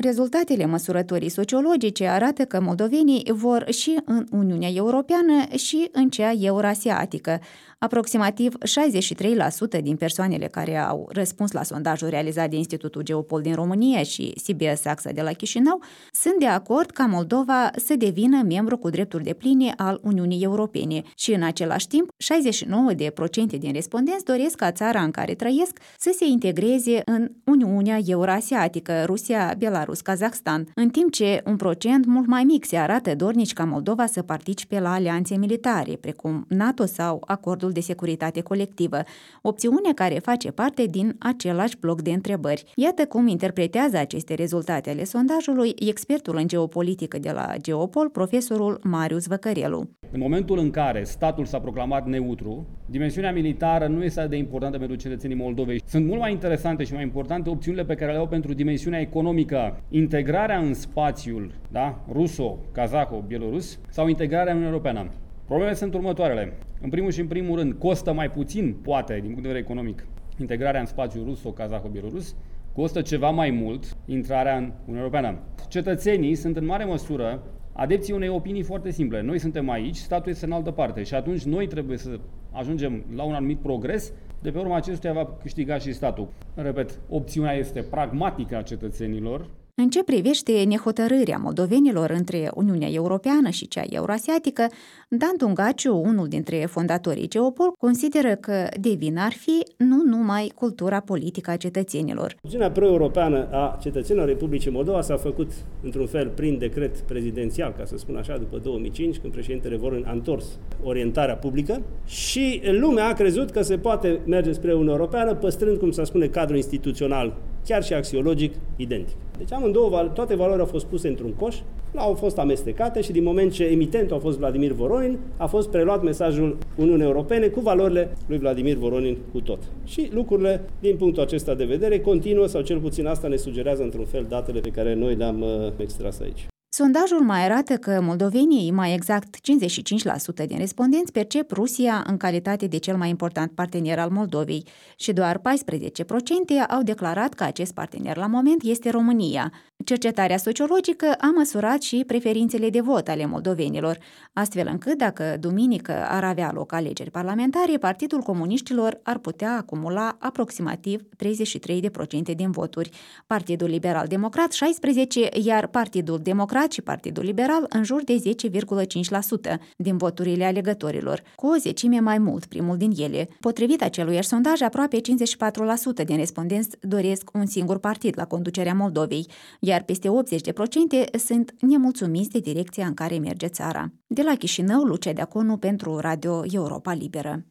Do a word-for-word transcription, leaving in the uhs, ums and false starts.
Rezultatele măsurătorii sociologice arată că moldovenii vor și în Uniunea Europeană și în cea eurasiatică. Aproximativ șaizeci și trei la sută din persoanele care au răspuns la sondajul realizat de Institutul Geopol din România și C B S AXA de la Chișinău sunt de acord ca Moldova să devină membru cu drepturi depline al Uniunii Europene și în același timp șaizeci și nouă la sută din respondenți doresc ca țara în care trăiesc să se integreze în Uniunea Eurasiatică, Rusia, Belarus, Kazahstan, în timp ce un procent mult mai mic se arată dornici ca Moldova să participe la alianțe militare, precum NATO sau acordul de securitate colectivă, opțiune care face parte din același bloc de întrebări. Iată cum interpretează aceste rezultate ale sondajului expertul în geopolitică de la Geopol, profesorul Marius Văcărelu. În momentul în care statul s-a proclamat neutru, dimensiunea militară nu este atât de importantă pentru cetățenii Moldovei. Sunt mult mai interesante și mai importante opțiunile pe care le au pentru dimensiunea economică, integrarea în spațiul, da, ruso, kazaho, bielorus sau integrarea în Uniunea Europeană. Problemele sunt următoarele. În primul și în primul rând, costă mai puțin, poate, din punct de vedere economic, integrarea în spațiul ruso, kazaho, bielorus, costă ceva mai mult intrarea în Uniunea Europeană. Cetățenii sunt în mare măsură adepții unei opinii foarte simple. Noi suntem aici, statul este în altă parte și atunci noi trebuie să ajungem la un anumit progres, de pe urma acestuia va câștiga și statul. Repet, opțiunea este pragmatică a cetățenilor. În ce privește nehotărârea moldovenilor între Uniunea Europeană și cea eurasiatică, Dan Tungaciu, unul dintre fondatorii Geopol, consideră că de vină ar fi nu numai cultura politică a cetățenilor. Opțiunea pro-europeană a cetățenilor Republicii Moldova s-a făcut într-un fel prin decret prezidențial, ca să spun așa, după două mii cinci, când președintele Voron a întors orientarea publică și lumea a crezut că se poate merge spre Uniunea Europeană, păstrând, cum se spune, cadrul instituțional, chiar și axiologic, identic. Deci amândouă, toate valorile au fost puse într-un coș, au fost amestecate și din moment ce emitentul a fost Vladimir Voronin, a fost preluat mesajul Uniunii Europene cu valorile lui Vladimir Voronin cu tot. Și lucrurile, din punctul acesta de vedere, continuă, sau cel puțin asta ne sugerează într-un fel datele pe care noi le-am uh, extras aici. Sondajul mai arată că moldovenii, mai exact cincizeci și cinci la sută din respondenți, percep Rusia în calitate de cel mai important partener al Moldovei și doar paisprezece la sută au declarat că acest partener la moment este România. Cercetarea sociologică a măsurat și preferințele de vot ale moldovenilor, astfel încât dacă duminică ar avea loc alegeri parlamentare, Partidul Comuniștilor ar putea acumula aproximativ treizeci și trei la sută din voturi, Partidul Liberal-Democrat șaisprezece la sută, iar Partidul Democrat și Partidul Liberal în jur de zece virgulă cinci la sută din voturile alegătorilor, cu o zecime mai mult primul din ele. Potrivit aceluiași sondaj, aproape cincizeci și patru la sută din respondenți doresc un singur partid la conducerea Moldovei, iar peste optzeci la sută sunt nemulțumiți de direcția în care merge țara. De la Chișinău, Lucia Deaconu pentru Radio Europa Liberă.